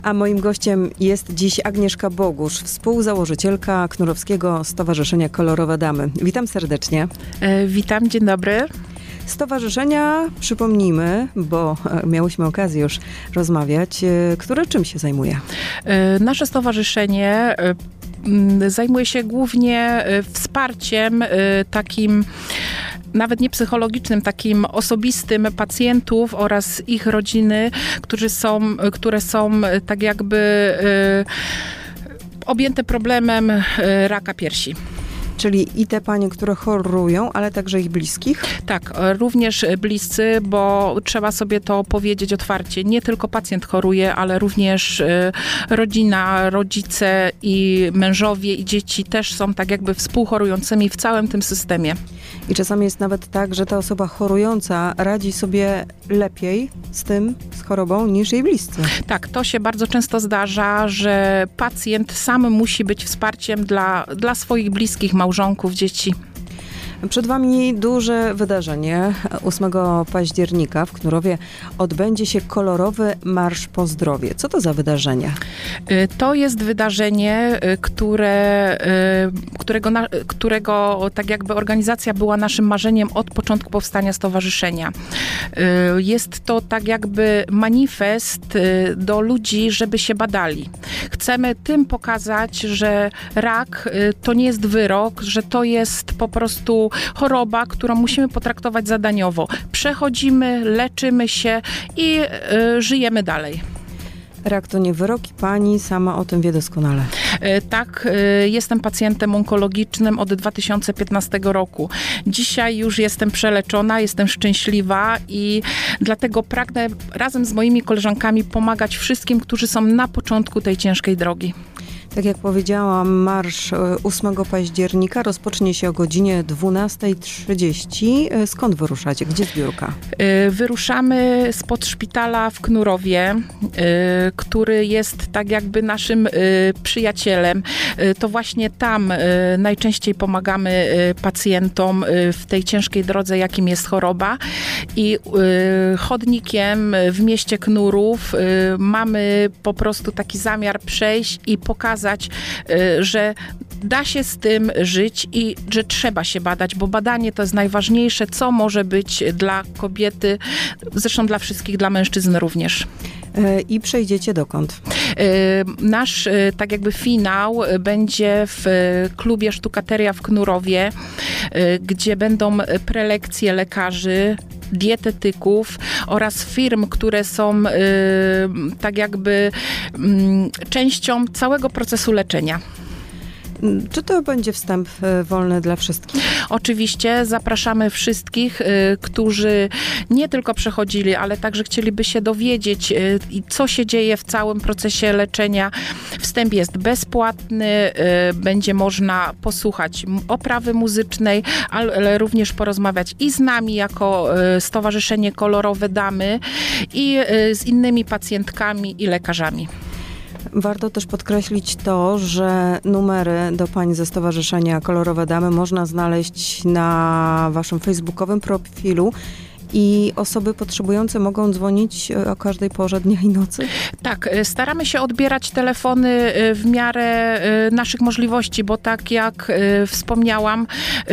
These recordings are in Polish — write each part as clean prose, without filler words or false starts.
A moim gościem jest dziś Agnieszka Bogusz, współzałożycielka Knurowskiego Stowarzyszenia Kolorowe Damy. Witam serdecznie. Witam, dzień dobry. Stowarzyszenia, przypomnijmy, bo miałyśmy okazję już rozmawiać, które czym się zajmuje? Nasze stowarzyszenie zajmuje się głównie wsparciem takim nawet nie psychologicznym, takim osobistym pacjentów oraz ich rodziny, które są tak jakby objęte problemem raka piersi. Czyli i te panie, które chorują, ale także ich bliskich? Tak, również bliscy, bo trzeba sobie to powiedzieć otwarcie. Nie tylko pacjent choruje, ale również rodzina, rodzice i mężowie i dzieci też są tak jakby współchorującymi w całym tym systemie. I czasami jest nawet tak, że ta osoba chorująca radzi sobie lepiej z chorobą niż jej bliscy. Tak, to się bardzo często zdarza, że pacjent sam musi być wsparciem dla swoich bliskich, małżonków, dzieci. Przed wami duże wydarzenie. 8 października w Knurowie odbędzie się kolorowy Marsz po Zdrowie. Co to za wydarzenie? To jest wydarzenie, którego tak jakby organizacja była naszym marzeniem od początku powstania stowarzyszenia. Jest to tak jakby manifest do ludzi, żeby się badali. Chcemy tym pokazać, że rak to nie jest wyrok, że to jest po prostu choroba, którą musimy potraktować zadaniowo. Przechodzimy, leczymy się i żyjemy dalej. Rak to nie wyrok i pani sama o tym wie doskonale. Tak, jestem pacjentem onkologicznym od 2015 roku. Dzisiaj już jestem przeleczona, jestem szczęśliwa i dlatego pragnę razem z moimi koleżankami pomagać wszystkim, którzy są na początku tej ciężkiej drogi. Tak jak powiedziałam, marsz 8 października rozpocznie się o godzinie 12:30. Skąd wyruszacie? Gdzie zbiórka? Wyruszamy spod szpitala w Knurowie, który jest tak jakby naszym przyjacielem. To właśnie tam najczęściej pomagamy pacjentom w tej ciężkiej drodze, jakim jest choroba. I chodnikiem w mieście Knurów mamy po prostu taki zamiar przejść i pokazać, że da się z tym żyć i że trzeba się badać, bo badanie to jest najważniejsze, co może być dla kobiety, zresztą dla wszystkich, dla mężczyzn również. I przejdziecie dokąd? Nasz tak jakby finał będzie w klubie Sztukateria w Knurowie, gdzie będą prelekcje lekarzy, dietetyków oraz firm, które są tak jakby częścią całego procesu leczenia. Czy to będzie wstęp wolny dla wszystkich? Oczywiście zapraszamy wszystkich, którzy nie tylko przechodzili, ale także chcieliby się dowiedzieć, co się dzieje w całym procesie leczenia. Wstęp jest bezpłatny, będzie można posłuchać oprawy muzycznej, ale również porozmawiać i z nami jako Stowarzyszenie Kolorowe Damy i z innymi pacjentkami i lekarzami. Warto też podkreślić to, że numery do pań ze Stowarzyszenia Kolorowe Damy można znaleźć na waszym facebookowym profilu i osoby potrzebujące mogą dzwonić o każdej porze dnia i nocy? Tak, staramy się odbierać telefony w miarę naszych możliwości, bo tak jak wspomniałam,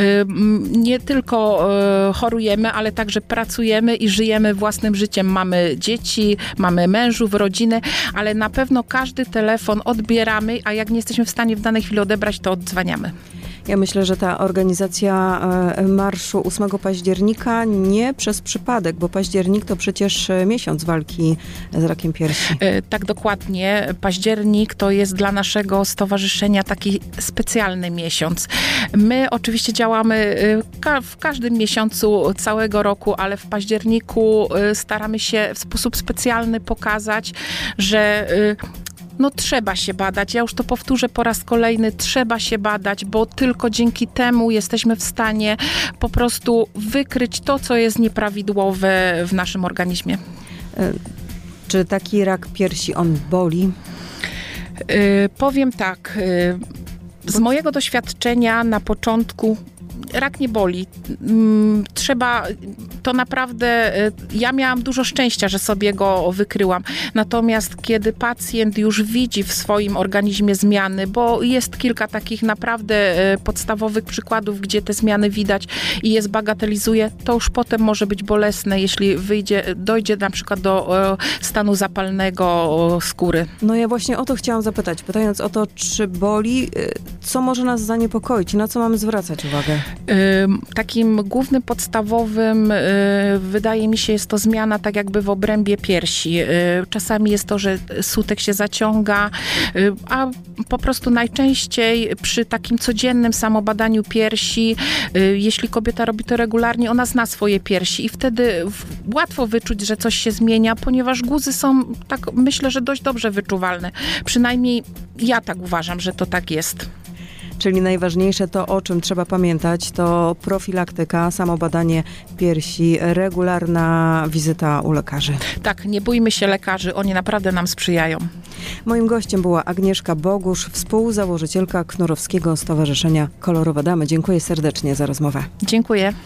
nie tylko chorujemy, ale także pracujemy i żyjemy własnym życiem. Mamy dzieci, mamy mężów, rodzinę, ale na pewno każdy telefon odbieramy, a jak nie jesteśmy w stanie w danej chwili odebrać, to odzwaniamy. Ja myślę, że ta organizacja marszu 8 października nie przez przypadek, bo październik to przecież miesiąc walki z rakiem piersi. Tak, dokładnie. Październik to jest dla naszego stowarzyszenia taki specjalny miesiąc. My oczywiście działamy w każdym miesiącu całego roku, ale w październiku staramy się w sposób specjalny pokazać, że trzeba się badać. Ja już to powtórzę po raz kolejny. Trzeba się badać, bo tylko dzięki temu jesteśmy w stanie po prostu wykryć to, co jest nieprawidłowe w naszym organizmie. Czy taki rak piersi, on boli? Powiem tak. Z mojego doświadczenia na początku rak nie boli. Trzeba to naprawdę ja miałam dużo szczęścia, że sobie go wykryłam. Natomiast kiedy pacjent już widzi w swoim organizmie zmiany, bo jest kilka takich naprawdę podstawowych przykładów, gdzie te zmiany widać i je zbagatelizuje, to już potem może być bolesne, jeśli dojdzie na przykład do stanu zapalnego skóry. No ja właśnie o to chciałam zapytać, pytając o to, czy boli, co może nas zaniepokoić, na co mamy zwracać uwagę? Takim głównym, podstawowym, wydaje mi się, jest to zmiana tak jakby w obrębie piersi. Czasami jest to, że sutek się zaciąga, a po prostu najczęściej przy takim codziennym samobadaniu piersi, jeśli kobieta robi to regularnie, ona zna swoje piersi i wtedy łatwo wyczuć, że coś się zmienia, ponieważ guzy są, tak myślę, że dość dobrze wyczuwalne. Przynajmniej ja tak uważam, że to tak jest. Czyli najważniejsze to, o czym trzeba pamiętać, to profilaktyka, samobadanie piersi, regularna wizyta u lekarzy. Tak, nie bójmy się lekarzy, oni naprawdę nam sprzyjają. Moim gościem była Agnieszka Bogusz, współzałożycielka Knurowskiego Stowarzyszenia Kolorowe Damy. Dziękuję serdecznie za rozmowę. Dziękuję.